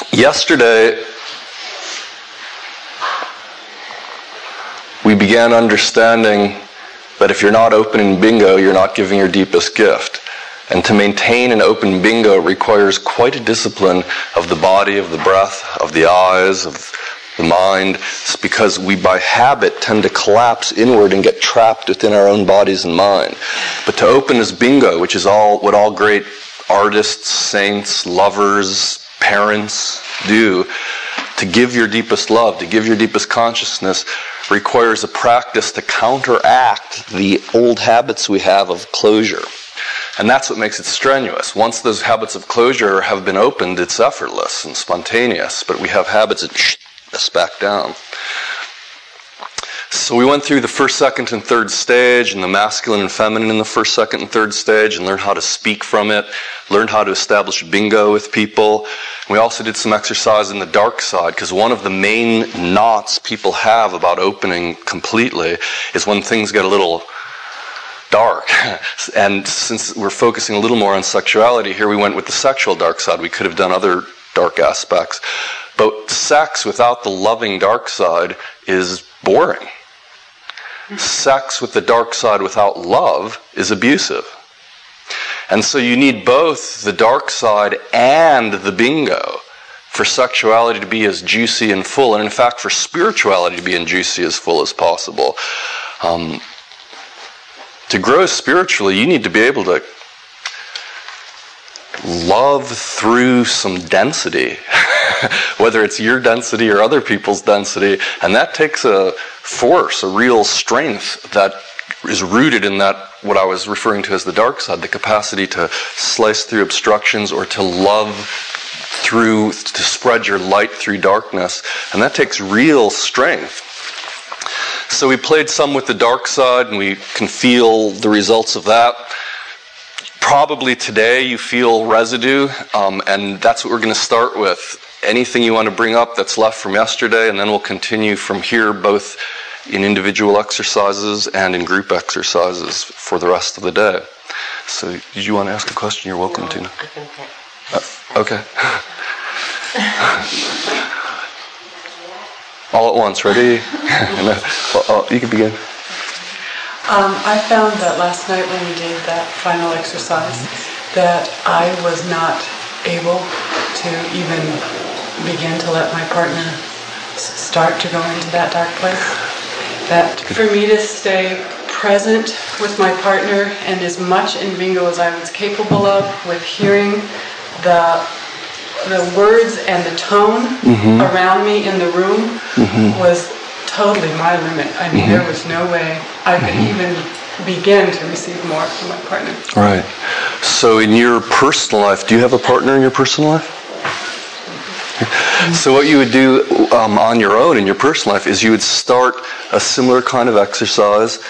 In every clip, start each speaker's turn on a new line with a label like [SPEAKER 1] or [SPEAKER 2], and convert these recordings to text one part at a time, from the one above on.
[SPEAKER 1] Yesterday, we began understanding that if you're not opening bingo, you're not giving your deepest gift. And to maintain an open bingo requires quite a discipline of the body, of the breath, of the eyes, of the mind. It's because we, by habit, tend to collapse inward and get trapped within our own bodies and mind. But to open this bingo, which is what all great artists, saints, lovers, parents do, to give your deepest love, to give your deepest consciousness, requires a practice to counteract the old habits we have of closure. And that's what makes it strenuous. Once those habits of closure have been opened, it's effortless and spontaneous, but we have habits that shh us back down. So we went through the first, second, and third stage, and the masculine and feminine in the first, second, and third stage, and learned how to speak from it, learned how to establish bingo with people. And we also did some exercise in the dark side, because one of the main knots people have about opening completely is when things get a little dark. And since we're focusing a little more on sexuality, here we went with the sexual dark side. We could have done other dark aspects. But sex without the loving dark side is boring. Sex with the dark side without love is abusive. And so you need both the dark side and the bingo for sexuality to be as juicy and full, and in fact for spirituality to be as juicy as full as possible. To grow spiritually, you need to be able to love through some density, whether it's your density or other people's density, and that takes a force, a real strength that is rooted in that, what I was referring to as the dark side, the capacity to slice through obstructions or to love through, to spread your light through darkness, and that takes real strength. So we played some with the dark side, and we can feel the results of that. Probably today you feel residue, and that's what we're going to start with. Anything you want to bring up that's left from yesterday, and then we'll continue from here, both in individual exercises and in group exercises for the rest of the day. So did you want to ask a question? You're welcome to.
[SPEAKER 2] I can pick.
[SPEAKER 1] Okay. All at once, ready? You can begin.
[SPEAKER 3] I found that last night when we did that final exercise that I was not able to even begin to let my partner start to go into that dark place. That for me to stay present with my partner and as much in bingo as I was capable of, with hearing the words and the tone around me in the room was totally my limit. I mean, there was no way I could even begin to receive more from my partner.
[SPEAKER 1] Right. So in your personal life, do you have a partner in your personal life? So what you would do on your own in your personal life is you would start a similar kind of exercise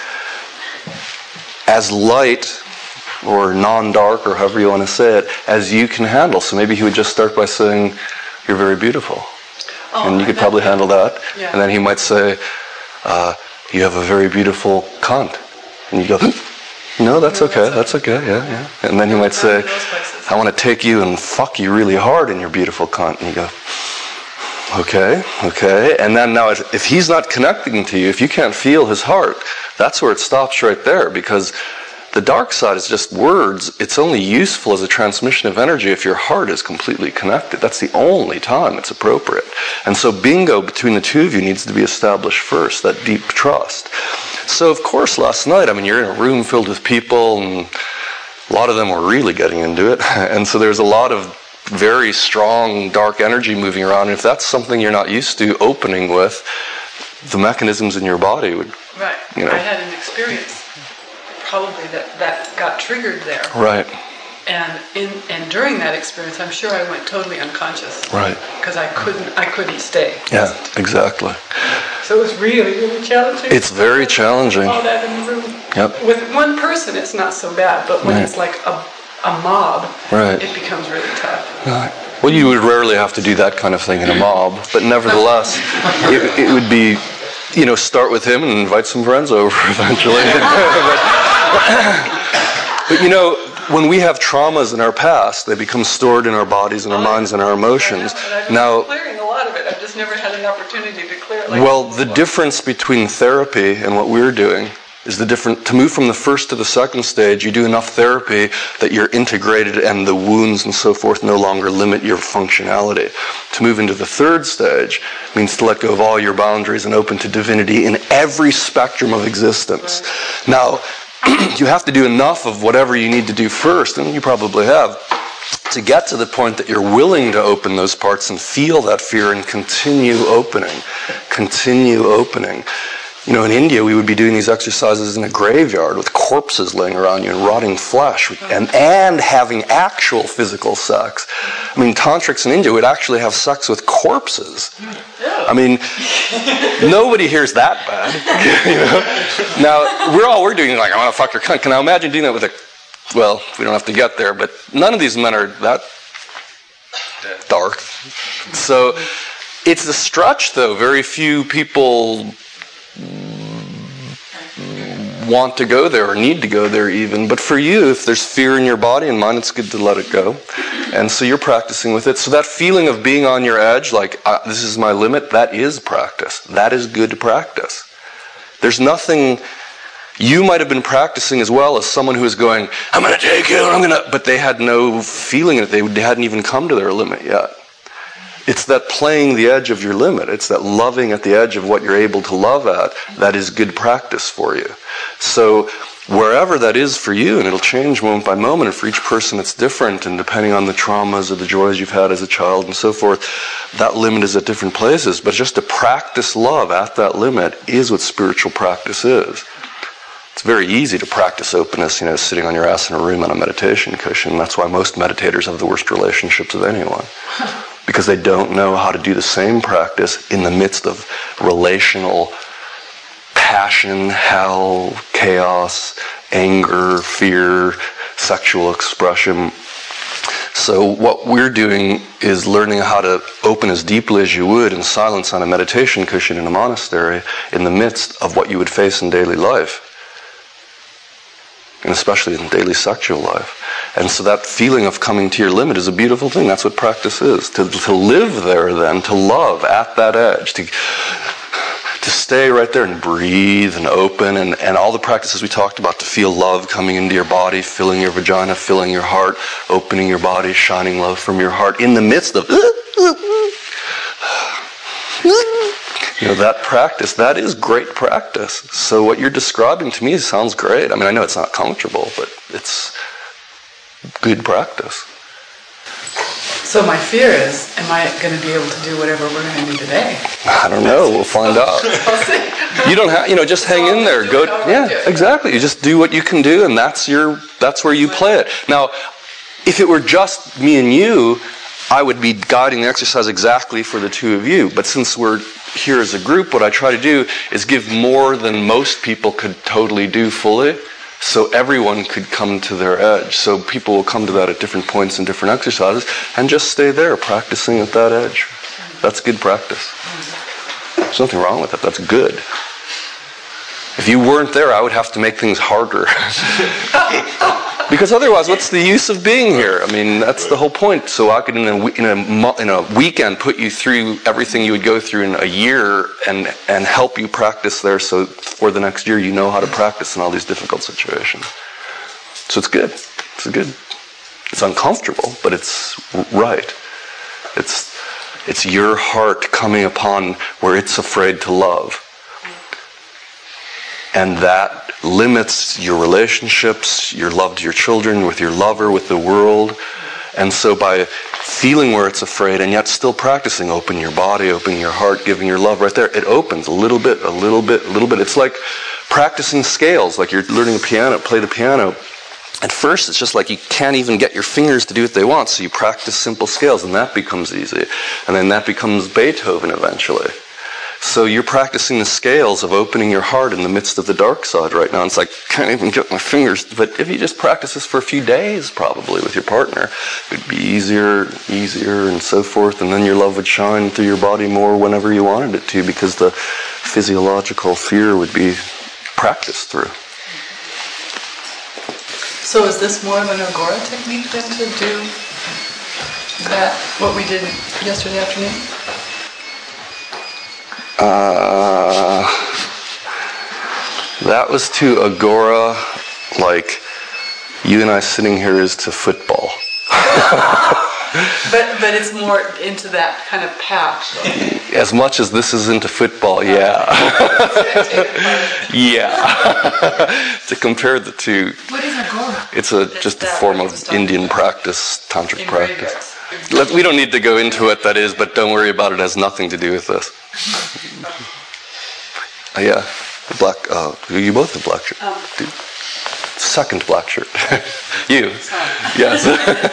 [SPEAKER 1] as light or non-dark, or however you want to say it, as you can handle. So maybe he would just start by saying, "You're very beautiful." And you could probably handle that. Yeah. And then he might say, "You have a very beautiful cunt." And you go, "No, that's okay, that's okay, yeah." And then he might say, "I want to take you and fuck you really hard in your beautiful cunt." And you go, okay. And then now if he's not connecting to you, if you can't feel his heart, that's where it stops right there, because the dark side is just words. It's only useful as a transmission of energy if your heart is completely connected. That's the only time it's appropriate. And so bingo between the two of you needs to be established first, that deep trust. So of course last night, I mean, you're in a room filled with people, and a lot of them were really getting into it. And so there's a lot of very strong dark energy moving around. And if that's something you're not used to opening with, the mechanisms in your body would...
[SPEAKER 3] Right. I had an experience probably that got triggered there.
[SPEAKER 1] Right.
[SPEAKER 3] And during that experience, I'm sure I went totally unconscious.
[SPEAKER 1] Right.
[SPEAKER 3] Because I couldn't stay.
[SPEAKER 1] Yeah, exactly.
[SPEAKER 3] So it was really, really challenging.
[SPEAKER 1] It's very challenging.
[SPEAKER 3] All that in the room.
[SPEAKER 1] Yep.
[SPEAKER 3] With one person, it's not so bad, but when it's like a mob, it becomes really tough.
[SPEAKER 1] Right. Well, you would rarely have to do that kind of thing in a mob, but nevertheless, it would be, start with him and invite some friends over eventually. But when we have traumas in our past, they become stored in our bodies and our minds and our emotions.
[SPEAKER 3] Now, clearing a lot of it. I've just never had an opportunity to clear it.
[SPEAKER 1] Well, the difference between therapy and what we're doing is to move from the first to the second stage, you do enough therapy that you're integrated and the wounds and so forth no longer limit your functionality. To move into the third stage means to let go of all your boundaries and open to divinity in every spectrum of existence. Right. Now, you have to do enough of whatever you need to do first, and you probably have, to get to the point that you're willing to open those parts and feel that fear and continue opening. Continue opening. You know, in India, we would be doing these exercises in a graveyard with corpses laying around you and rotting flesh and having actual physical sex. I mean, tantrics in India would actually have sex with corpses. I mean, nobody hears that bad. You know? Now, we're doing like, I want to fuck your cunt. Can I imagine doing that with well, we don't have to get there, but none of these men are that dark. So, it's a stretch, though. Very few people want to go there or need to go there even. But for you, if there's fear in your body and mind, it's good to let it go. And so you're practicing with it. So that feeling of being on your edge, like, this is my limit, that is practice. That is good practice. There's nothing... You might have been practicing as well as someone who is going, I'm going to take you, but they had no feeling in it. They hadn't even come to their limit yet. It's that playing the edge of your limit. It's that loving at the edge of what you're able to love at. That is good practice for you. So wherever that is for you, and it'll change moment by moment, and for each person it's different, and depending on the traumas or the joys you've had as a child and so forth, that limit is at different places. But just to practice love at that limit is what spiritual practice is. It's very easy to practice openness, sitting on your ass in a room on a meditation cushion. That's why most meditators have the worst relationships of anyone. Because they don't know how to do the same practice in the midst of relational passion, hell, chaos, anger, fear, sexual expression. So what we're doing is learning how to open as deeply as you would in silence on a meditation cushion in a monastery in the midst of what you would face in daily life. And especially in daily sexual life. And so that feeling of coming to your limit is a beautiful thing. That's what practice is. To live there then, to love at that edge, to stay right there and breathe and open, and all the practices we talked about, to feel love coming into your body, filling your vagina, filling your heart, opening your body, shining love from your heart in the midst of that practice. That is great practice. So what you're describing to me sounds great. I mean, I know it's not comfortable, but it's good practice.
[SPEAKER 3] So my fear is, am I going to be able to do whatever we're going to do today?
[SPEAKER 1] I don't know. We'll find out. You don't have, just hang in there. Go. Yeah, exactly. You just do what you can do, and that's where you play it. Now, if it were just me and you, I would be guiding the exercise exactly for the two of you. But since we're here as a group, what I try to do is give more than most people could totally do fully, so everyone could come to their edge. So people will come to that at different points in different exercises and just stay there, practicing at that edge. That's good practice. There's nothing wrong with it. That's good. If you weren't there, I would have to make things harder. Because otherwise, what's the use of being here? I mean, that's the whole point. So I could, in a weekend, put you through everything you would go through in a year and help you practice there, so for the next year you know how to practice in all these difficult situations. So it's good. It's good. It's uncomfortable, but it's right. It's your heart coming upon where it's afraid to love. And that limits your relationships, your love to your children, with your lover, with the world. And so by feeling where it's afraid and yet still practicing, open your body, open your heart, giving your love right there, it opens a little bit, a little bit, a little bit. It's like practicing scales, like you're learning the piano, play the piano. At first, it's just like you can't even get your fingers to do what they want, so you practice simple scales, and that becomes easy. And then that becomes Beethoven eventually. So you're practicing the scales of opening your heart in the midst of the dark side right now. And it's like, can't even get my fingers. But if you just practice this for a few days, probably, with your partner, it'd be easier, and so forth. And then your love would shine through your body more whenever you wanted it to, because the physiological fear would be practiced through.
[SPEAKER 3] So is this more of an Agora technique than to do that, what we did yesterday afternoon?
[SPEAKER 1] That was to Agora like you and I sitting here is to football.
[SPEAKER 3] But it's more into that kind of path.
[SPEAKER 1] As much as this is into football, yeah. Yeah. To compare the two.
[SPEAKER 3] What is Agora?
[SPEAKER 1] It's just a form of Indian practice, tantric practice. We don't need to go into what that is, but don't worry about it. It has nothing to do with this. Yeah. Black. You both have black shirt. Second black shirt. You. Yes.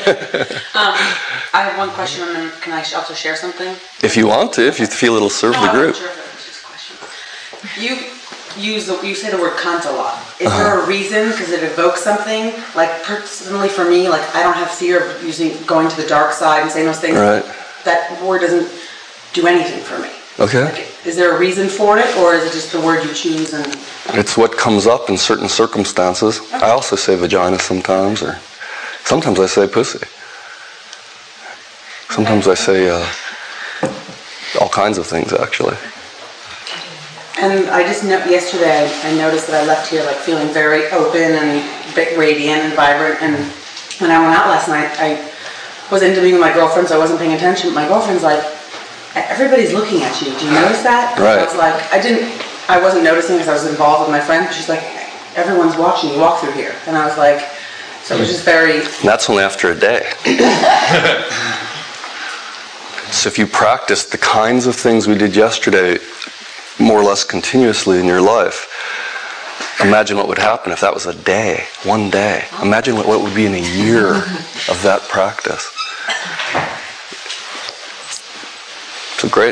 [SPEAKER 2] I have one question, and then can I also share something?
[SPEAKER 1] If you want to, if you feel it'll serve the group.
[SPEAKER 2] No, I'm not sure if it was just a question. You say the word kant a lot. Is there a reason? Because it evokes something? Like personally for me, like I don't have fear of going to the dark side and saying those things.
[SPEAKER 1] Right. That
[SPEAKER 2] word doesn't do anything for me.
[SPEAKER 1] Okay.
[SPEAKER 2] Like, is there a reason for it, or is it just the word you choose? And
[SPEAKER 1] it's what comes up in certain circumstances. Okay. I also say vagina sometimes, or sometimes I say pussy. Sometimes I say all kinds of things, actually.
[SPEAKER 2] And I just yesterday I noticed that I left here like feeling very open and radiant and vibrant. And when I went out last night, I was interviewing with my girlfriend, so I wasn't paying attention. My girlfriend's like, everybody's looking at you. Do you notice that?
[SPEAKER 1] Right.
[SPEAKER 2] I was like, I wasn't noticing because I was involved with my friend. But she's like, everyone's watching you walk through here. And I was like, so it was just very...
[SPEAKER 1] That's only after a day. So if you practice the kinds of things we did yesterday more or less continuously in your life, imagine what would happen if that was a day, one day. Imagine what would be in a year of that practice. So great.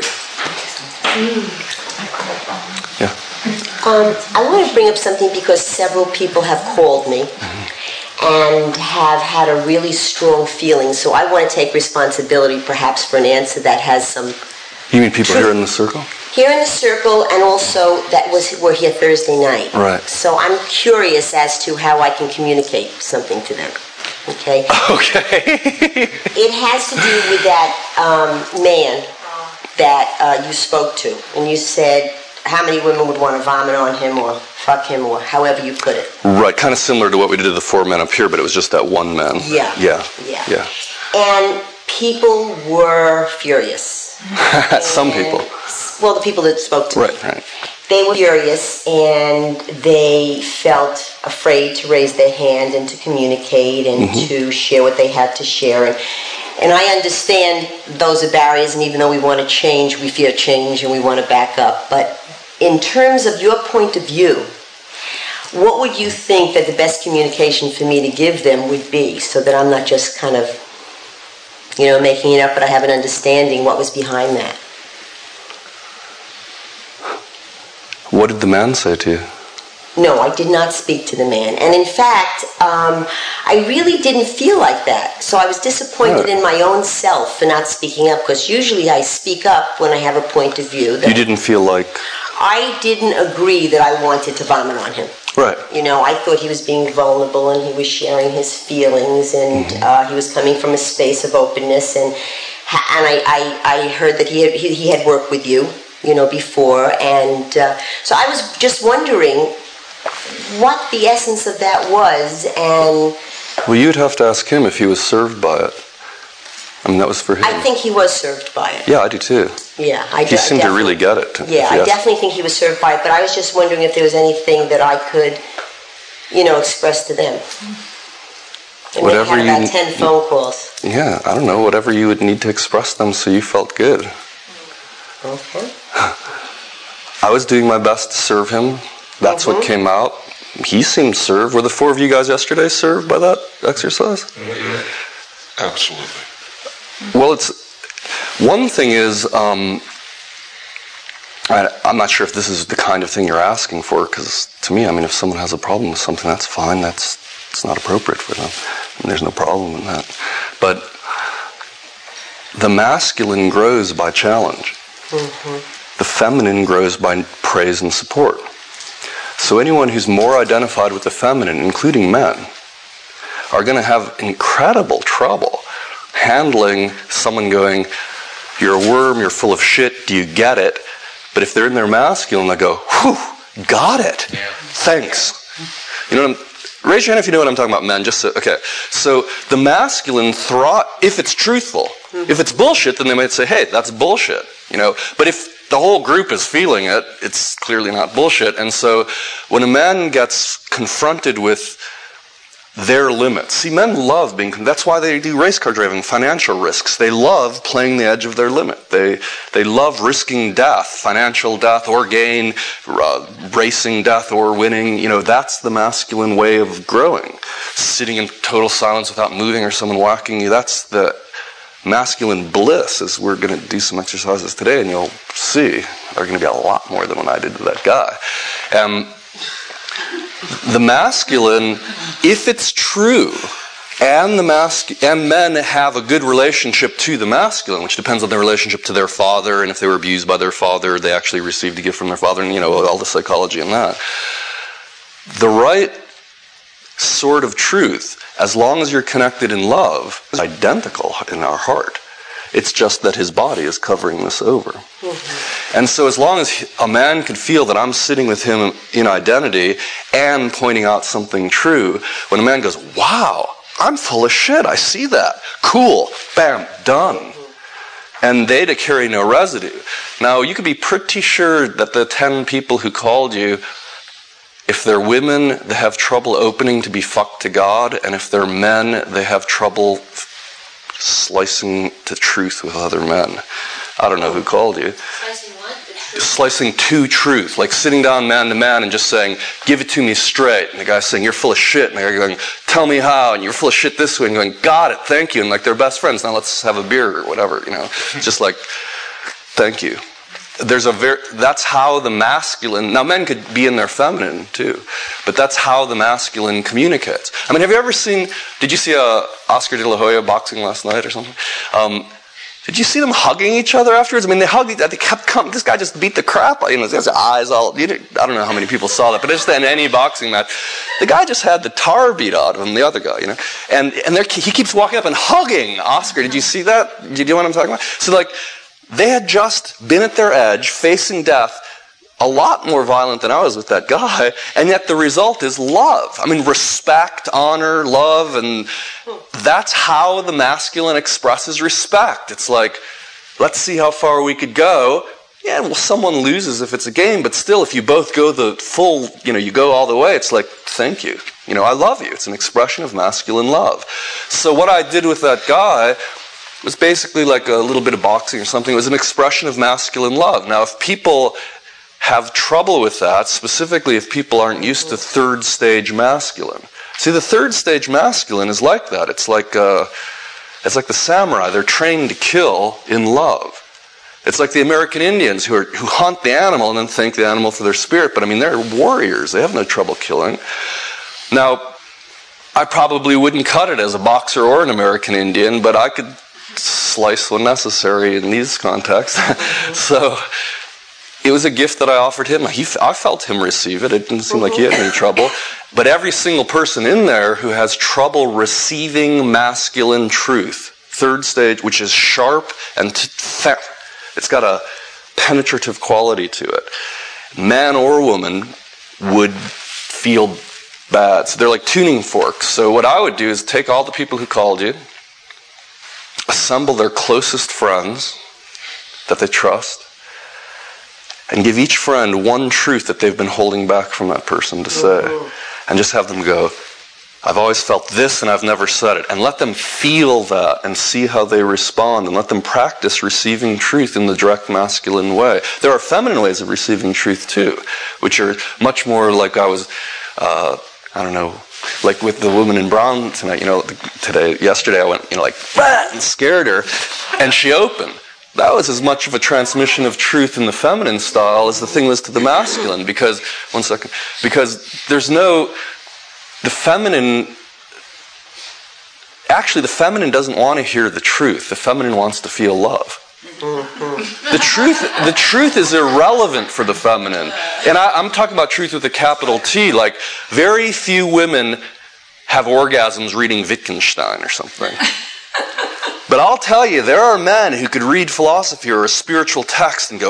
[SPEAKER 1] Yeah.
[SPEAKER 4] I want to bring up something because several people have called me and have had a really strong feeling. So I want to take responsibility perhaps for an answer that has some...
[SPEAKER 1] You mean people here in the circle?
[SPEAKER 4] Here in the circle, and also were here Thursday night.
[SPEAKER 1] Right.
[SPEAKER 4] So I'm curious as to how I can communicate something to them. Okay?
[SPEAKER 1] Okay.
[SPEAKER 4] It has to do with that man that you spoke to, and you said how many women would want to vomit on him or fuck him or however you put it.
[SPEAKER 1] Right, kind of similar to what we did to the 4 men up here, but it was just that one man.
[SPEAKER 4] Yeah. And people were furious.
[SPEAKER 1] Some people.
[SPEAKER 4] Well, the people that spoke to me.
[SPEAKER 1] Right.
[SPEAKER 4] They were furious, and they felt afraid to raise their hand and to communicate and to share what they had to share. And I understand those are barriers, and even though we want to change, we fear change and we want to back up. But in terms of your point of view, what would you think that the best communication for me to give them would be, so that I'm not just kind of, making it up, but I have an understanding what was behind that?
[SPEAKER 1] What did the man say to you?
[SPEAKER 4] No, I did not speak to the man. And in fact, I really didn't feel like that. So I was disappointed in my own self for not speaking up, because usually I speak up when I have a point of view.
[SPEAKER 1] You didn't feel like...
[SPEAKER 4] I didn't agree that I wanted to vomit on him.
[SPEAKER 1] Right.
[SPEAKER 4] I thought he was being vulnerable and he was sharing his feelings, and he was coming from a space of openness. And I heard that he had worked with you, before. And so I was just wondering what the essence of that was. And
[SPEAKER 1] well, you'd have to ask him if he was served by it. I mean, that was for him.
[SPEAKER 4] I think he was served by it.
[SPEAKER 1] Yeah, I do too.
[SPEAKER 4] Yeah,
[SPEAKER 1] He seemed to really get it.
[SPEAKER 4] Yeah, I definitely think he was served by it, but I was just wondering if there was anything that I could, express to them. And
[SPEAKER 1] whatever
[SPEAKER 4] they had about 10 phone calls.
[SPEAKER 1] Yeah, I don't know, whatever you would need to express them so you felt good.
[SPEAKER 4] Okay.
[SPEAKER 1] I was doing my best to serve him. That's what came out. He seemed served. Were the 4 of you guys yesterday served by that exercise?
[SPEAKER 5] Absolutely.
[SPEAKER 1] Well, it's one thing is, I'm not sure if this is the kind of thing you're asking for, because to me, if someone has a problem with something, that's fine. It's not appropriate for them, and there's no problem in that. But the masculine grows by challenge. The feminine grows by praise and support. So anyone who's more identified with the feminine, including men, are going to have incredible trouble handling someone going, you're a worm, you're full of shit, do you get it? But if they're in their masculine, they go, whew, got it. Yeah. Thanks. You know what raise your hand if you know what I'm talking about, men. Okay. So the masculine if it's truthful. If it's bullshit, then they might say, hey, that's bullshit. You know, but if the whole group is feeling it, it's clearly not bullshit. And so when a man gets confronted with their limits. See, men love that's why they do race car driving, financial risks. They love playing the edge of their limit. They love risking death, financial death or gain, racing death or winning. You know, that's the masculine way of growing. Sitting in total silence without moving or someone whacking you, that's the masculine bliss. As we're going to do some exercises today, and you'll see they're going to be a lot more than what I did to that guy. The masculine, if it's true, and men have a good relationship to the masculine, which depends on their relationship to their father, and if they were abused by their father, they actually received a gift from their father, and all the psychology in that. The right sort of truth, as long as you're connected in love, is identical in our heart. It's just that his body is covering this over. Mm-hmm. And so as long as a man can feel that I'm sitting with him in identity and pointing out something true, when a man goes, wow, I'm full of shit, I see that. Cool, bam, done. Mm-hmm. And they to carry no residue. Now, you could be pretty sure that the 10 people who called you, if they're women, they have trouble opening to be fucked to God, and if they're men, they have trouble slicing to truth with other men. I don't know who called you.
[SPEAKER 6] Slicing what? The truth?
[SPEAKER 1] Slicing to truth, like sitting down man to man and just saying, give it to me straight. And the guy's saying, you're full of shit. And the guy going, tell me how. And you're full of shit this way. And going, got it, thank you. And like they're best friends. Now let's have a beer or whatever, Just like, thank you. That's how the masculine, now men could be in their feminine too, but that's how the masculine communicates. I mean, have you ever did you see Oscar de la Hoya boxing last night or something? Did you see them hugging each other afterwards? I mean, they hugged each other, they kept coming, this guy just beat the crap out, his eyes all, I don't know how many people saw that, but just in any boxing match, the guy just had the tar beat out of him, the other guy, and he keeps walking up and hugging Oscar. Did you see that? Do you know what I'm talking about? So they had just been at their edge, facing death, a lot more violent than I was with that guy, and yet the result is love. I mean, respect, honor, love, and that's how the masculine expresses respect. It's like, let's see how far we could go. Yeah, well, someone loses if it's a game, but still, if you both go the full, you go all the way, it's like, thank you. I love you. It's an expression of masculine love. So what I did with that guy was basically like a little bit of boxing or something. It was an expression of masculine love. Now, if people have trouble with that, specifically if people aren't used to third stage masculine. See, the third stage masculine is like that. It's like the samurai. They're trained to kill in love. It's like the American Indians who hunt the animal and then thank the animal for their spirit. But I mean, they're warriors. They have no trouble killing. Now, I probably wouldn't cut it as a boxer or an American Indian, but I could slice when necessary in these contexts. So it was a gift that I offered him. I felt him receive it. It didn't seem like he had any trouble. But every single person in there who has trouble receiving masculine truth, third stage, which is sharp and it's got a penetrative quality to it, man or woman would feel bad. So they're like tuning forks. So what I would do is take all the people who called you, assemble their closest friends that they trust, and give each friend one truth that they've been holding back from that person to say. And just have them go, I've always felt this and I've never said it. And let them feel that and see how they respond. And let them practice receiving truth in the direct masculine way. There are feminine ways of receiving truth too, which are much more like I was, like with the woman in brown tonight, yesterday I went, and scared her, and she opened. That was as much of a transmission of truth in the feminine style as the thing was to the masculine, because the feminine doesn't want to hear the truth. The feminine wants to feel love. The truth is irrelevant for the feminine. And I'm talking about truth with a capital T. Like, very few women have orgasms reading Wittgenstein or something. But I'll tell you, there are men who could read philosophy or a spiritual text and go,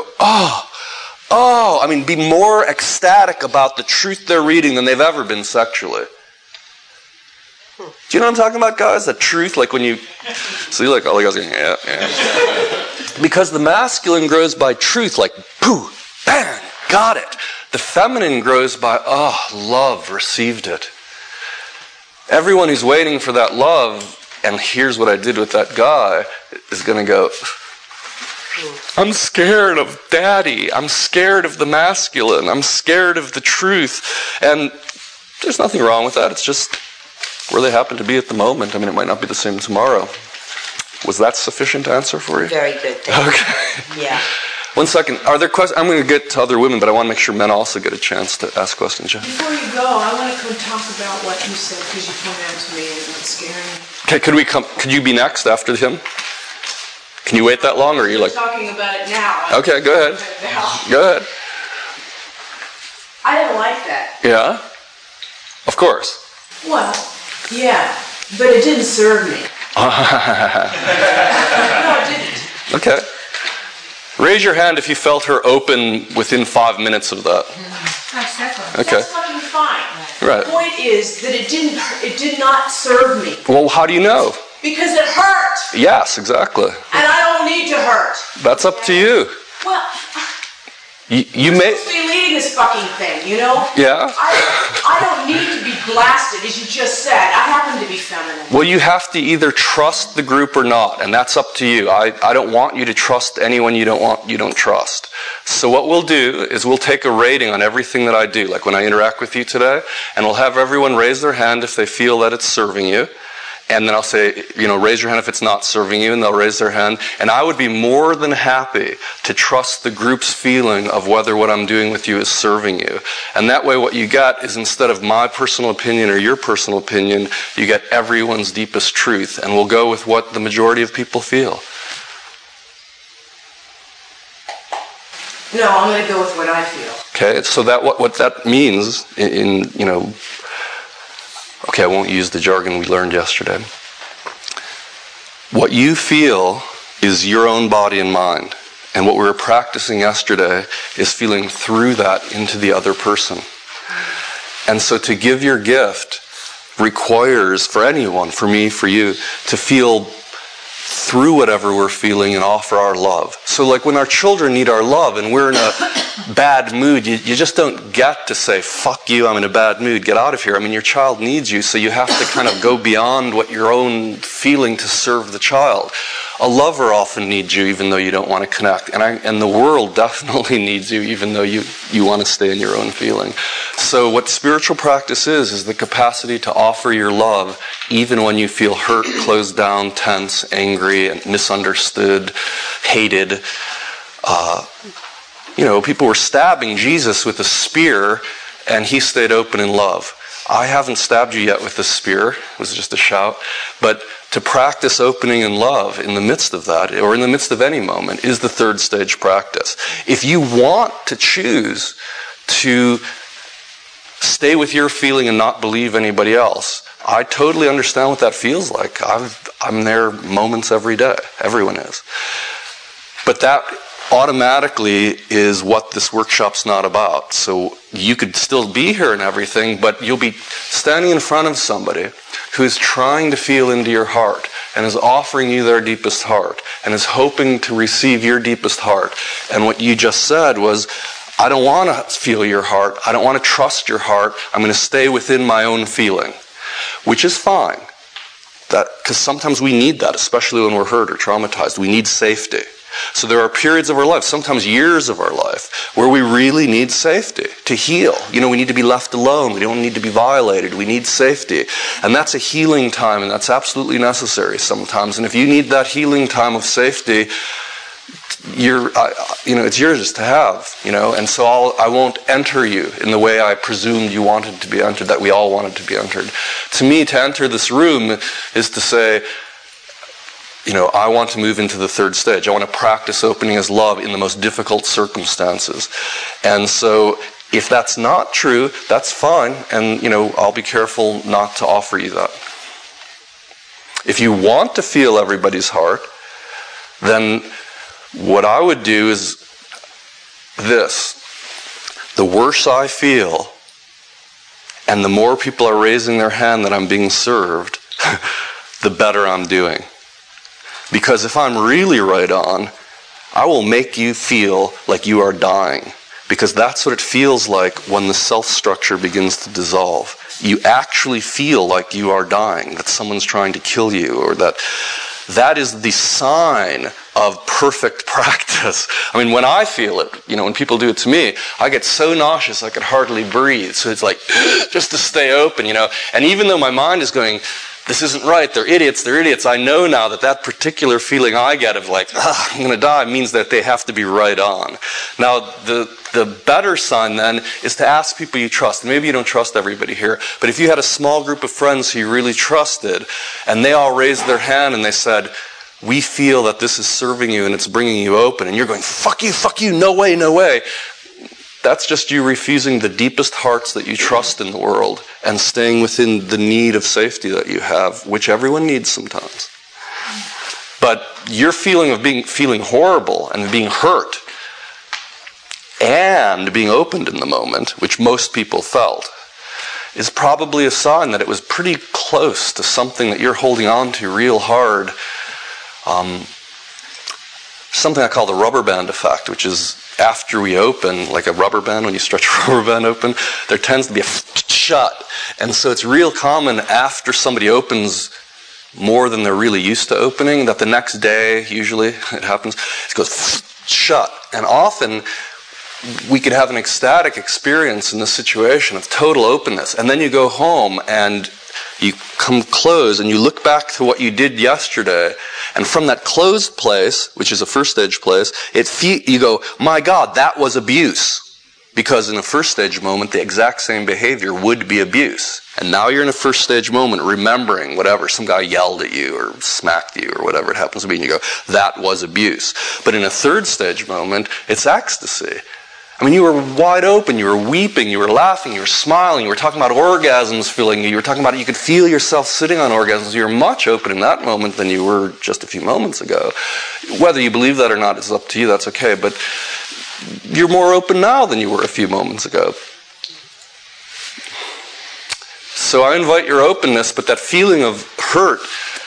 [SPEAKER 1] I mean, be more ecstatic about the truth they're reading than they've ever been sexually. Do you know what I'm talking about, guys? That truth, like when you see, like all the guys going, yeah. Because the masculine grows by truth, like, pooh, bang, got it. The feminine grows by, love, received it. Everyone who's waiting for that love, and here's what I did with that guy, is going to go, I'm scared of daddy. I'm scared of the masculine. I'm scared of the truth. And there's nothing wrong with that. It's just where they happen to be at the moment. I mean, it might not be the same tomorrow. Was that sufficient answer for you?
[SPEAKER 4] Very good.
[SPEAKER 1] Okay.
[SPEAKER 4] Yeah.
[SPEAKER 1] 1 second. Are there questions? I'm going to get to other women, but I want to make sure men also get a chance to ask questions. Yeah.
[SPEAKER 6] Before you go, I want to come talk about what you said because you pointed out to me and it's scary.
[SPEAKER 1] Okay, could you be next after him? Can you wait that long, or are you like...
[SPEAKER 6] talking about it now.
[SPEAKER 1] Okay, go ahead. Go ahead.
[SPEAKER 6] I didn't like that.
[SPEAKER 1] Yeah? Of course.
[SPEAKER 6] Well, yeah, but it didn't serve me. No, it didn't.
[SPEAKER 1] Okay. Raise your hand if you felt her open within 5 minutes of that. Okay.
[SPEAKER 6] That's fucking fine.
[SPEAKER 1] Right.
[SPEAKER 6] The point is that it did not serve me.
[SPEAKER 1] Well, how do you know?
[SPEAKER 6] Because it hurt.
[SPEAKER 1] Yes, exactly.
[SPEAKER 6] And I don't need to hurt.
[SPEAKER 1] That's up to you.
[SPEAKER 6] Well,
[SPEAKER 1] You
[SPEAKER 6] I'm
[SPEAKER 1] may...
[SPEAKER 6] supposed to be leading this fucking thing, you know?
[SPEAKER 1] Yeah?
[SPEAKER 6] I don't need to be blasted, as you just said. I happen to be feminine.
[SPEAKER 1] Well, you have to either trust the group or not, and that's up to you. I don't want you to trust anyone you don't trust. So what we'll do is we'll take a rating on everything that I do, like when I interact with you today, and we'll have everyone raise their hand if they feel that it's serving you. And then I'll say, raise your hand if it's not serving you, and they'll raise their hand. And I would be more than happy to trust the group's feeling of whether what I'm doing with you is serving you. And that way what you get is, instead of my personal opinion or your personal opinion, you get everyone's deepest truth. And we'll go with what the majority of people feel.
[SPEAKER 6] No, I'm going to go with what I feel.
[SPEAKER 1] Okay, so that what that means okay, I won't use the jargon we learned yesterday. What you feel is your own body and mind. And what we were practicing yesterday is feeling through that into the other person. And so to give your gift requires, for anyone, for me, for you, to feel through whatever we're feeling and offer our love. So like when our children need our love and we're in a bad mood, you just don't get to say, fuck you, I'm in a bad mood, get out of here. I mean, your child needs you, so you have to kind of go beyond what your own feeling to serve the child. A lover often needs you even though you don't want to connect. And the world definitely needs you even though you want to stay in your own feeling. So what spiritual practice is the capacity to offer your love even when you feel hurt, closed down, tense, angry, and misunderstood, hated. People were stabbing Jesus with a spear and he stayed open in love. I haven't stabbed you yet with a spear. It was just a shout. But to practice opening in love in the midst of that, or in the midst of any moment, is the third stage practice. If you want to choose to stay with your feeling and not believe anybody else, I totally understand what that feels like. I'm there moments every day. Everyone is. But that automatically is what this workshop's not about. So you could still be here and everything, but you'll be standing in front of somebody who's trying to feel into your heart and is offering you their deepest heart and is hoping to receive your deepest heart. And what you just said was, I don't want to feel your heart. I don't want to trust your heart. I'm going to stay within my own feeling, which is fine. Because sometimes we need that, especially when we're hurt or traumatized. We need safety. So there are periods of our life, sometimes years of our life, where we really need safety to heal. We need to be left alone. We don't need to be violated. We need safety. And that's a healing time, and that's absolutely necessary sometimes. And if you need that healing time of safety, it's yours to have, and so I won't enter you in the way I presumed you wanted to be entered, that we all wanted to be entered. To me, to enter this room is to say, I want to move into the third stage. I want to practice opening as love in the most difficult circumstances. And so If that's not true, that's fine, and I'll be careful not to offer you that. If you want to feel everybody's heart, then what I would do is this. The worse I feel, and the more people are raising their hand that I'm being served, the better I'm doing. Because if I'm really right on, I will make you feel like you are dying. Because that's what it feels like when the self-structure begins to dissolve. You actually feel like you are dying, that someone's trying to kill you, or that is the sign of perfect practice. I mean, when I feel it, when people do it to me, I get so nauseous I could hardly breathe. So it's like, just to stay open, And even though my mind is going, this isn't right, they're idiots, I know now that particular feeling I get of like, I'm going to die, means that they have to be right on. Now, the better sign then is to ask people you trust. And maybe you don't trust everybody here, but if you had a small group of friends who you really trusted, and they all raised their hand and they said, we feel that this is serving you and it's bringing you open, and you're going, fuck you, no way. That's just you refusing the deepest hearts that you trust in the world and staying within the need of safety that you have, which everyone needs sometimes. But your feeling of feeling horrible and being hurt and being opened in the moment, which most people felt, is probably a sign that it was pretty close to something that you're holding on to real hard. Something I call the rubber band effect, which is after we open, like a rubber band, when you stretch a rubber band open, there tends to be a shut. And so it's real common after somebody opens more than they're really used to opening, that the next day, usually it happens, it goes shut. And often we could have an ecstatic experience in this situation of total openness. And then you go home and you come close and you look back to what you did yesterday, and from that closed place, which is a first stage place, you go, my God, that was abuse. Because in a first stage moment, the exact same behavior would be abuse. And now you're in a first stage moment remembering whatever, some guy yelled at you or smacked you or whatever it happens to be, and you go, that was abuse. But in a third stage moment, it's ecstasy. I mean, you were wide open, you were weeping, you were laughing, you were smiling, you were talking about orgasms filling you, you were talking about you could feel yourself sitting on orgasms. You were much open in that moment than you were just a few moments ago. Whether you believe that or not is up to you, that's okay, but you're more open now than you were a few moments ago. So I invite your openness, but that feeling of hurt,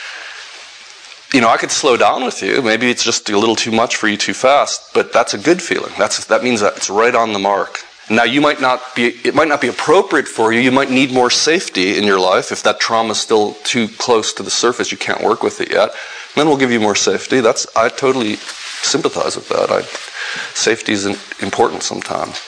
[SPEAKER 1] I could slow down with you. Maybe it's just a little too much for you too fast, but that's a good feeling. That means that it's right on the mark. Now, it might not be appropriate for you. You might need more safety in your life. If that trauma is still too close to the surface, you can't work with it yet. Then we'll give you more safety. I totally sympathize with that. Safety is important sometimes.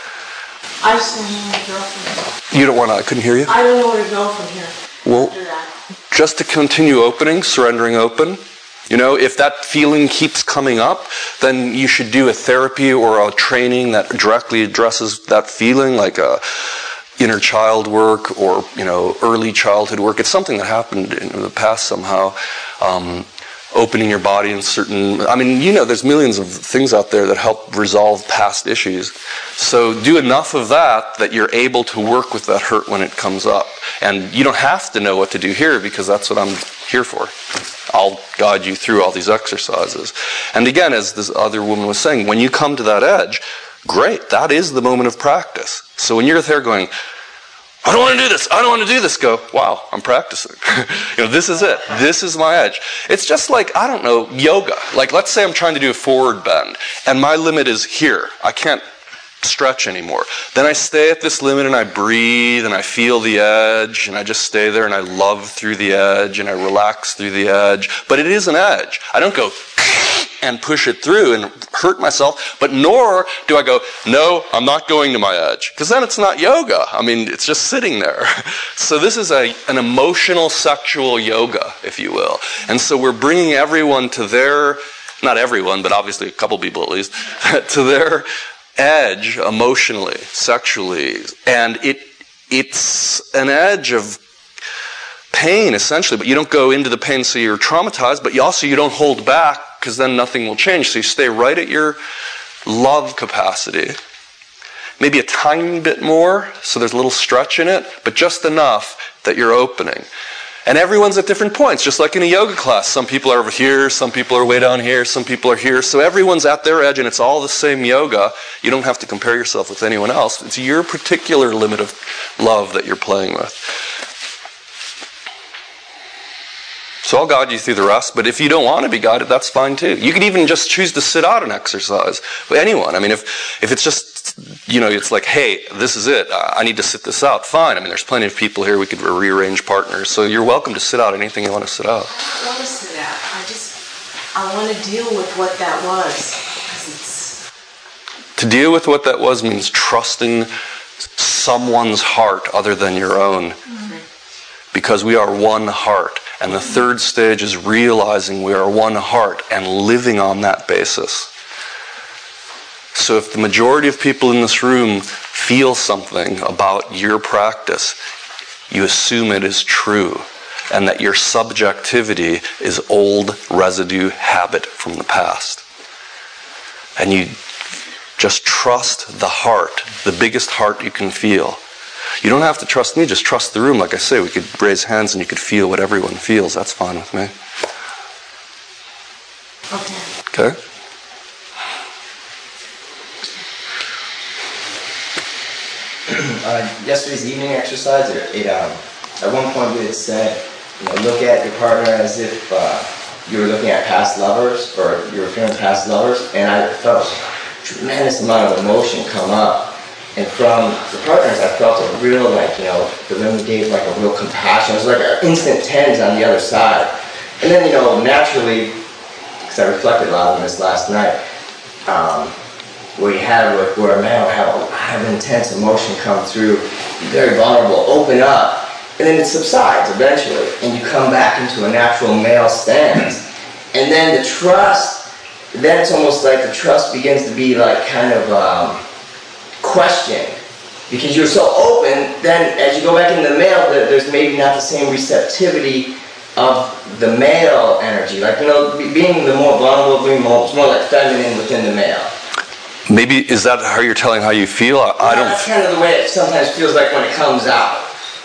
[SPEAKER 6] I just don't know where to go from here.
[SPEAKER 1] You don't want to, I couldn't hear you?
[SPEAKER 6] I don't know where to go from here.
[SPEAKER 1] Well, just to continue opening, surrendering open. If that feeling keeps coming up, then you should do a therapy or a training that directly addresses that feeling, like inner child work or, early childhood work. It's something that happened in the past somehow. Opening your body in certain... there's millions of things out there that help resolve past issues. So do enough of that you're able to work with that hurt when it comes up. And you don't have to know what to do here, because that's what I'm here for. I'll guide you through all these exercises. And again, as this other woman was saying, when you come to that edge, great, that is the moment of practice. So when you're there going, I don't want to do this, go, wow, I'm practicing. This is it. This is my edge. It's just like, yoga. Like, let's say I'm trying to do a forward bend, and my limit is here. I can't stretch anymore. Then I stay at this limit, and I breathe, and I feel the edge, and I just stay there, and I love through the edge, and I relax through the edge. But it is an edge. I don't go and push it through and hurt myself, but nor do I go, no, I'm not going to my edge. Because then it's not yoga. It's just sitting there. So this is an emotional, sexual yoga, if you will. And so we're bringing everyone to their, not everyone, but obviously a couple people at least, to their edge emotionally, sexually. And it's an edge of pain, essentially, but you don't go into the pain so you're traumatized, but you don't hold back, because then nothing will change. So you stay right at your love capacity. maybe a tiny bit more, so there's a little stretch in it, but just enough that you're opening. And everyone's at different points, just like in a yoga class. Some people are over here, some people are way down here, some people are here. So everyone's at their edge, and it's all the same yoga. You don't have to compare yourself with anyone else. It's your particular limit of love that you're playing with. So I'll guide you through the rest, but if you don't want to be guided, that's fine too. You could even just choose to sit out an exercise with anyone. I mean, if it's just, it's like, hey, this is it. I need to sit this out. Fine. I mean, there's plenty of people here. We could rearrange partners. So you're welcome to sit out anything you want to sit out.
[SPEAKER 6] I want to sit out. I want to deal with what that was.
[SPEAKER 1] To deal with what that was means trusting someone's heart other than your own. Mm-hmm. Because we are one heart. And the third stage is realizing we are one heart and living on that basis. So if the majority of people in this room feel something about your practice, you assume it is true, and that your subjectivity is old residue habit from the past. And you just trust the heart, the biggest heart you can feel. You don't have to trust me, just trust the room. Like I say, we could raise hands and you could feel what everyone feels. That's fine with me. Okay?
[SPEAKER 7] Yesterday's evening exercise, at one point we had said, look at your partner as if you were looking at past lovers, or you were feeling past lovers, and I felt a tremendous amount of emotion come up. And from the partners, I felt a real, the women gave a real compassion. It was like an instant tens on the other side. And then, naturally, because I reflected a lot on this last night, where a man will have a lot of intense emotion come through, be very vulnerable, open up, and then it subsides eventually, and you come back into a natural male stance. And then the trust, then it's almost like the trust begins to be questioned, because you're so open. Then as you go back into the male, there's maybe not the same receptivity of the male energy, being the more vulnerable, it's more like feminine within the male.
[SPEAKER 1] Maybe, is that how you're telling how you feel? I don't.
[SPEAKER 7] That's kind of the way it sometimes feels like when it comes out.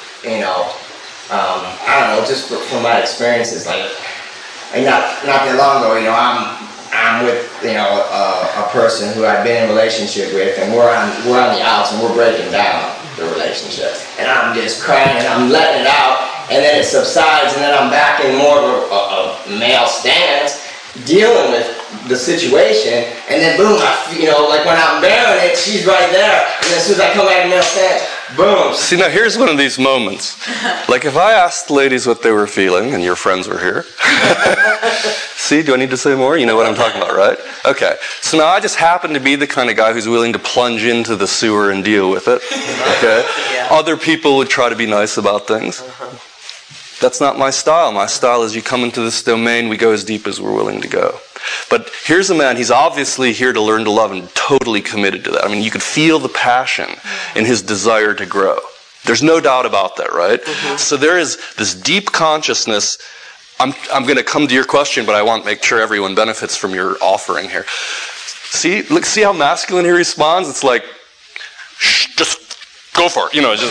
[SPEAKER 7] I don't know, just from my experiences, not that long ago, I'm with a person who I've been in a relationship with, and we're on the outs and we're breaking down the relationship, and I'm just crying and I'm letting it out, and then it subsides, and then I'm back in more of a male stance, dealing with the situation, and then boom, when I'm bearing it, she's right there, and then as soon as I come back in male stance, boom.
[SPEAKER 1] See, now here's one of these moments. If I asked ladies what they were feeling, and your friends were here. See, do I need to say more? You know what I'm talking about, right? Okay. So now I just happen to be the kind of guy who's willing to plunge into the sewer and deal with it. Okay? Yeah. Other people would try to be nice about things. That's not my style. My style is you come into this domain, we go as deep as we're willing to go. But here's a man, he's obviously here to learn to love and totally committed to that. I mean, you could feel the passion in his desire to grow. There's no doubt about that, right? Mm-hmm. So there is this deep consciousness. I'm going to come to your question, but I want to make sure everyone benefits from your offering here. See how masculine he responds? It's like, shh, just go for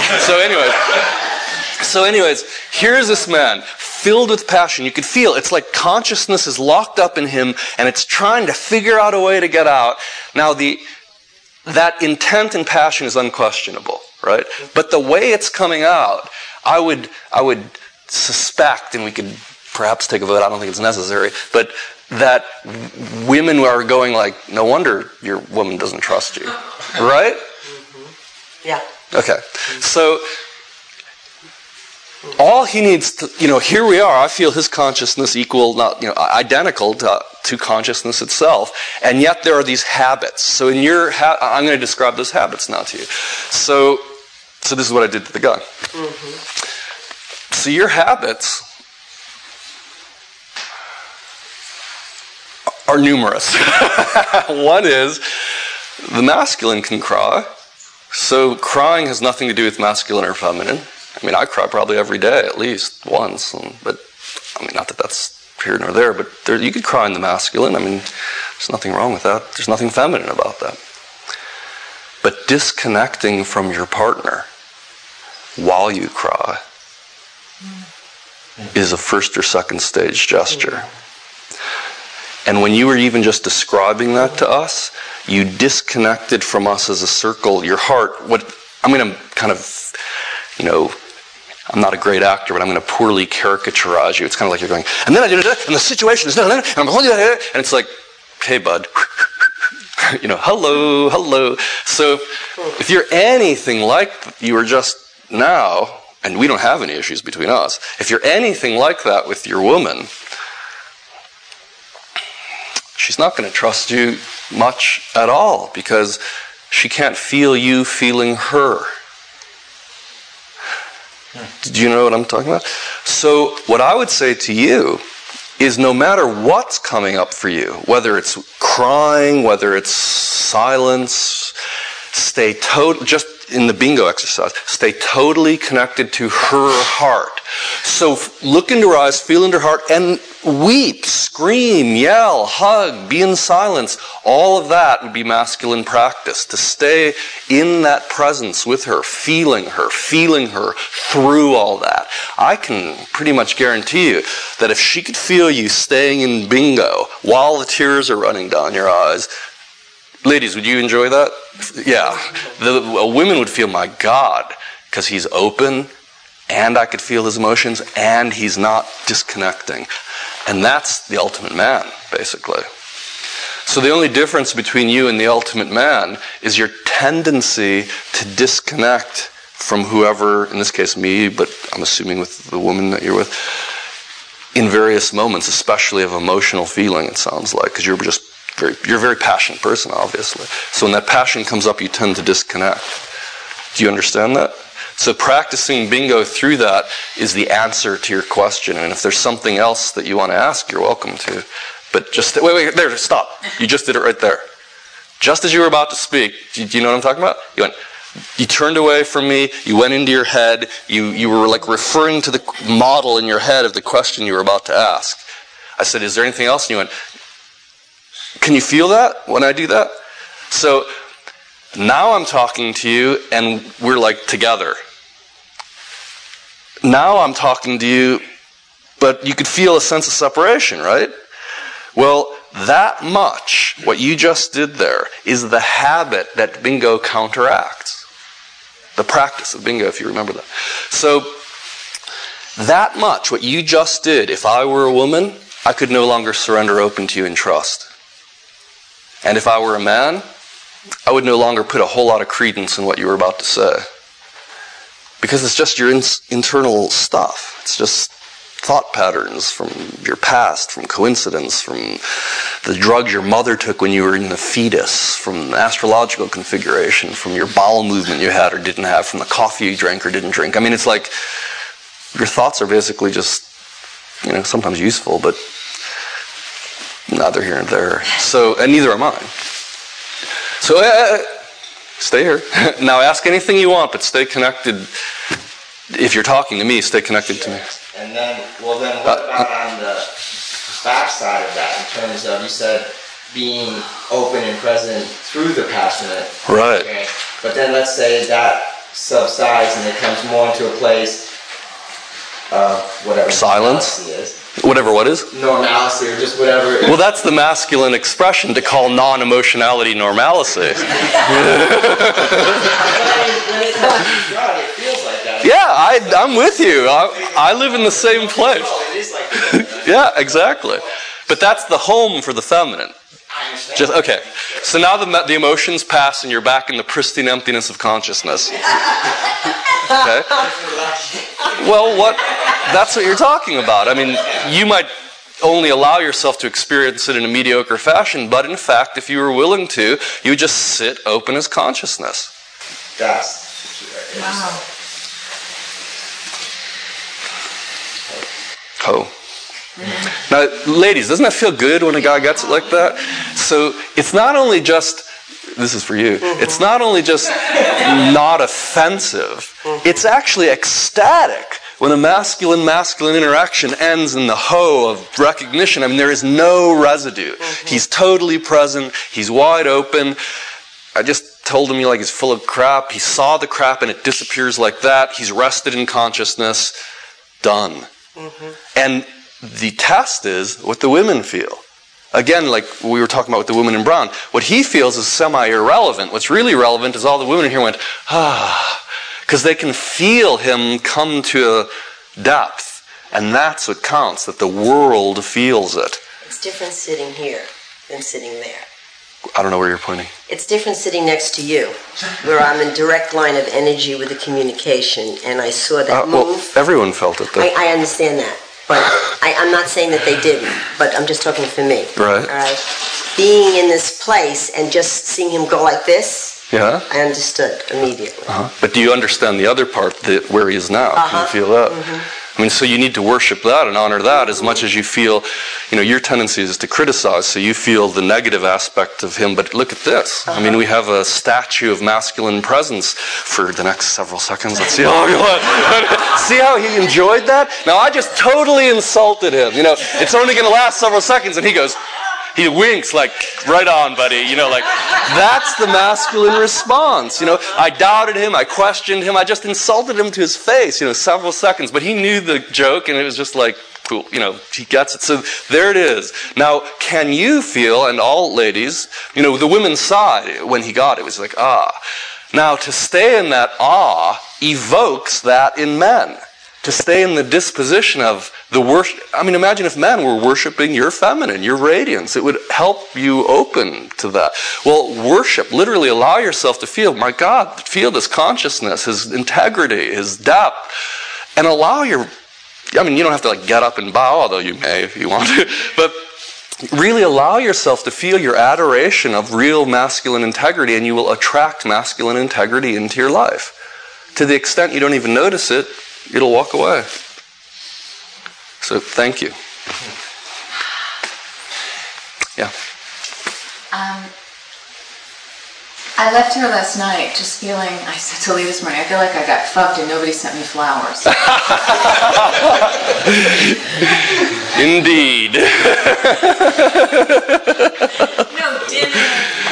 [SPEAKER 1] it. So anyways, here's this man filled with passion. You could feel it's like consciousness is locked up in him, and it's trying to figure out a way to get out. Now that intent and passion is unquestionable, right? But the way it's coming out, I would suspect, and we could perhaps take a vote, I don't think it's necessary, but that women are going no wonder your woman doesn't trust you. Right?
[SPEAKER 4] Mm-hmm. Yeah.
[SPEAKER 1] Okay. So all he needs to, here we are, I feel his consciousness identical to consciousness itself, and yet there are these habits. So in your, I'm going to describe those habits now to you. So this is what I did to the guy. Mm-hmm. So your habits are numerous. One is, the masculine can cry. So crying has nothing to do with masculine or feminine. I mean, I cry probably every day, at least once. But, not that that's here nor there, but you could cry in the masculine. There's nothing wrong with that. There's nothing feminine about that. But disconnecting from your partner while you cry is a first or second stage gesture. And when you were even just describing that to us, you disconnected from us as a circle. Your heart, I'm going to kind of, I'm not a great actor, but I'm going to poorly caricaturize you. It's kind of like you're going, and then I did it, and the situation is, and I'm holding it, and it's like, hey, bud, hello. So if you're anything like you were just now, and we don't have any issues between us, if you're anything like that with your woman, she's not going to trust you much at all because she can't feel you feeling her. Do you know what I'm talking about? So what I would say to you is no matter what's coming up for you, whether it's crying, whether it's silence, just in the bingo exercise, stay totally connected to her heart. So look into her eyes, feel into her heart, and weep, scream, yell, hug, be in silence. All of that would be masculine practice, to stay in that presence with her, feeling her through all that. I can pretty much guarantee you that if she could feel you staying in bingo while the tears are running down your eyes, ladies, would you enjoy that? Yeah. Women would feel, my God, because he's open, and I could feel his emotions, and he's not disconnecting. And that's the ultimate man, basically. So the only difference between you and the ultimate man is your tendency to disconnect from whoever, in this case me, but I'm assuming with the woman that you're with, in various moments, especially of emotional feeling, it sounds like, because you're a very passionate person, obviously. So when that passion comes up, you tend to disconnect. Do you understand that? So practicing bingo through that is the answer to your question. And if there's something else that you want to ask, you're welcome to. But just, wait, there, stop. You just did it right there. Just as you were about to speak, do you know what I'm talking about? You turned away from me, you went into your head, you were like referring to the model in your head of the question you were about to ask. I said, is there anything else? And you went, can you feel that when I do that? So now I'm talking to you and we're like together. Now I'm talking to you, but you could feel a sense of separation, right? Well, that much, what you just did there, is the habit that bingo counteracts. The practice of bingo, if you remember that. So that much, what you just did, if I were a woman, I could no longer surrender open to you in trust. And if I were a man, I would no longer put a whole lot of credence in what you were about to say. Because it's just your internal stuff. It's just thought patterns from your past, from coincidence, from the drugs your mother took when you were in the fetus, from the astrological configuration, from your bowel movement you had or didn't have, from the coffee you drank or didn't drink. I mean, it's like your thoughts are basically just, sometimes useful, but neither here nor there. So, and neither are mine. So, stay here. Now ask anything you want, but stay connected. If you're talking to me, stay connected to me.
[SPEAKER 7] And then what about on the backside of that, in terms of, you said, being open and present through the passionate
[SPEAKER 1] right.
[SPEAKER 7] experience. But then let's say that subsides and it comes more into a place of whatever
[SPEAKER 1] silence
[SPEAKER 7] is.
[SPEAKER 1] Whatever what is?
[SPEAKER 7] Normalcy or just whatever.
[SPEAKER 1] Well, that's the masculine expression to call non-emotionality normalcy.
[SPEAKER 7] When it feels like that.
[SPEAKER 1] Yeah, I'm with you. I live in the same place.
[SPEAKER 7] It is like that.
[SPEAKER 1] Yeah, exactly. But that's the home for the feminine.
[SPEAKER 7] I understand.
[SPEAKER 1] Okay. So now the emotions pass and you're back in the pristine emptiness of consciousness. Okay. Well, that's what you're talking about. I mean, you might only allow yourself to experience it in a mediocre fashion, but in fact, if you were willing to, you would just sit open as consciousness.
[SPEAKER 7] That's
[SPEAKER 6] wow.
[SPEAKER 1] Oh. Now, ladies, doesn't that feel good when a guy gets it like that? So it's not only just, this is for you, it's not only just not offensive, it's actually ecstatic when a masculine interaction ends in the ho of recognition. I mean, there is no residue. He's totally present, he's wide open. I just told him, he's full of crap. He saw the crap and it disappears like that. He's rested in consciousness. Done. And the test is what the women feel. Again, like we were talking about with the woman in brown, what he feels is semi-irrelevant. What's really relevant is all the women here went, because they can feel him come to a depth. And that's what counts, that the world feels it.
[SPEAKER 4] It's different sitting here than sitting there.
[SPEAKER 1] I don't know where you're pointing.
[SPEAKER 4] It's different sitting next to you, where I'm in direct line of energy with the communication, and I saw that move.
[SPEAKER 1] Well, everyone felt it, though.
[SPEAKER 4] I understand that, but I'm not saying that they didn't, but I'm just talking for me.
[SPEAKER 1] Right.
[SPEAKER 4] All right? Being in this place and just seeing him go like this,
[SPEAKER 1] yeah,
[SPEAKER 4] I understood immediately.
[SPEAKER 1] But do you understand the other part, where he is now? Can you feel that? I mean, so you need to worship that and honor that as much as you feel, your tendency is to criticize, so you feel the negative aspect of him. But look at this. I mean, we have a statue of masculine presence for the next several seconds. Let's see how see how he enjoyed that? Now, I just totally insulted him. It's only going to last several seconds, and he winks like, right on, buddy. That's the masculine response. I doubted him, I questioned him, I just insulted him to his face, several seconds. But he knew the joke, and it was just like, cool, he gets it. So there it is. Now, can you feel, and all ladies, the women's side, when he got it, was like, Now, to stay in that evokes that in men. To stay in the disposition of the worship. I mean, imagine if men were worshiping your feminine, your radiance. It would help you open to that. Well, worship, literally allow yourself to feel, my God, feel this consciousness, his integrity, his depth, and allow you don't have to get up and bow, although you may if you want to, but really allow yourself to feel your adoration of real masculine integrity, and you will attract masculine integrity into your life. To the extent you don't even notice it, it'll walk away. So, thank you. Yeah.
[SPEAKER 6] I left here last night just feeling, I said to Lee this morning, I feel like I got fucked and nobody sent me flowers.
[SPEAKER 1] Indeed.
[SPEAKER 6] No dinner.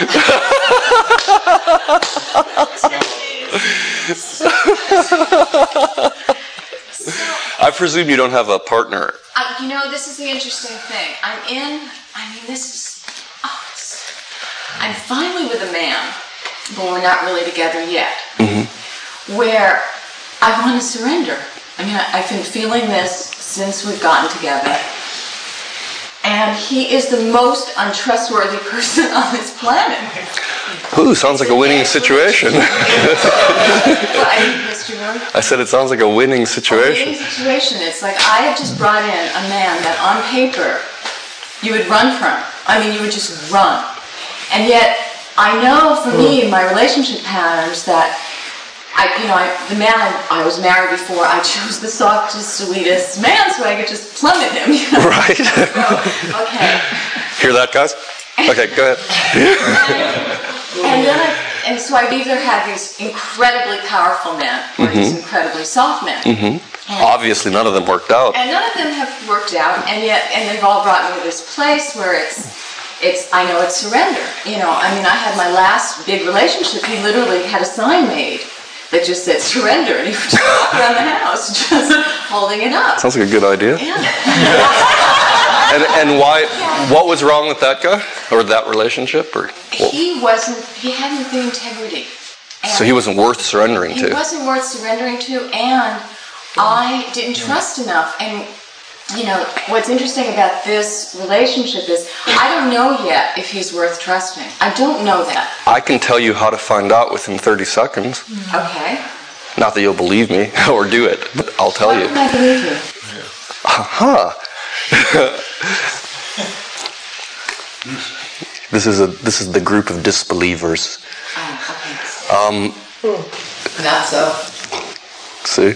[SPEAKER 1] I presume you don't have a partner.
[SPEAKER 6] This is the interesting thing. I'm finally with a man, but we're not really together yet, where I want to surrender. I've been feeling this since we've gotten together, and he is the most untrustworthy person on this planet.
[SPEAKER 1] Ooh, sounds like a winning situation. I said it sounds like a winning situation.
[SPEAKER 6] A winning situation. It's like I have just brought in a man that on paper you would run from. You would just run. And yet, I know for me, in my relationship patterns, that the man I was married before, I chose the softest, sweetest man so I could just plummet him.
[SPEAKER 1] Right.
[SPEAKER 6] Okay.
[SPEAKER 1] Hear that, guys? Okay, go ahead.
[SPEAKER 6] And so I've either had these incredibly powerful men or these incredibly soft men.
[SPEAKER 1] Obviously, none of them worked out.
[SPEAKER 6] And none of them have worked out, and they've all brought me to this place where I know it's surrender. I had my last big relationship. He literally had a sign made that just said surrender, and he would just walk around the house just holding it up.
[SPEAKER 1] Sounds like a good idea.
[SPEAKER 6] Yeah.
[SPEAKER 1] And why? What was wrong with that guy or that relationship?
[SPEAKER 6] He hadn't the integrity.
[SPEAKER 1] So he wasn't worth surrendering to.
[SPEAKER 6] He wasn't worth surrendering to, and I didn't trust enough. And what's interesting about this relationship is I don't know yet if he's worth trusting. I don't know that.
[SPEAKER 1] I can tell you how to find out within 30 seconds.
[SPEAKER 6] Okay.
[SPEAKER 1] Not that you'll believe me or do it, but I'll tell you.
[SPEAKER 6] Why can I believe you?
[SPEAKER 1] This is the group of disbelievers.
[SPEAKER 6] Oh, okay. Not so.
[SPEAKER 1] See?